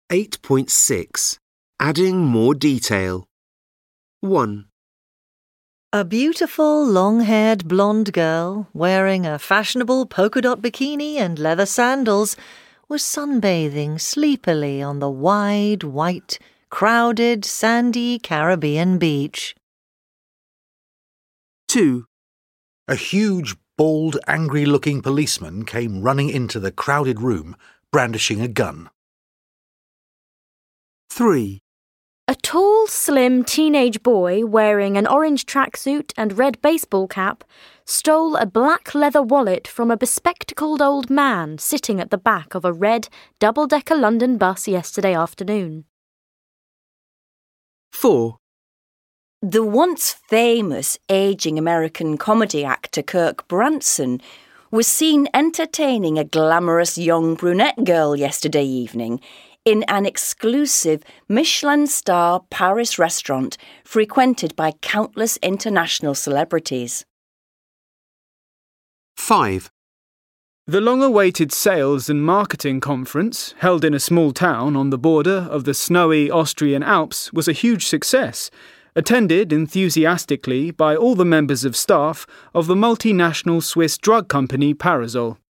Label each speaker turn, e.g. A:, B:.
A: 8.6. Adding more detail. 1.
B: A beautiful, long-haired blonde girl, wearing a fashionable polka-dot bikini and leather sandals, was sunbathing sleepily on the wide, white, crowded, sandy Caribbean beach.
A: 2.
C: A huge, bald, angry-looking policeman came running into the crowded room, brandishing a gun.
A: 3.
D: A tall, slim teenage boy wearing an orange tracksuit and red baseball cap stole a black leather wallet from a bespectacled old man sitting at the back of a red double-decker London bus yesterday afternoon.
A: 4.
E: The once famous ageing American comedy actor Kirk Branson was seen entertaining a glamorous young brunette girl yesterday evening in an exclusive Michelin-star Paris restaurant frequented by countless international celebrities.
A: 5.
F: The long-awaited sales and marketing conference, held in a small town on the border of the snowy Austrian Alps, was a huge success, attended enthusiastically by all the members of staff of the multinational Swiss drug company Parasol.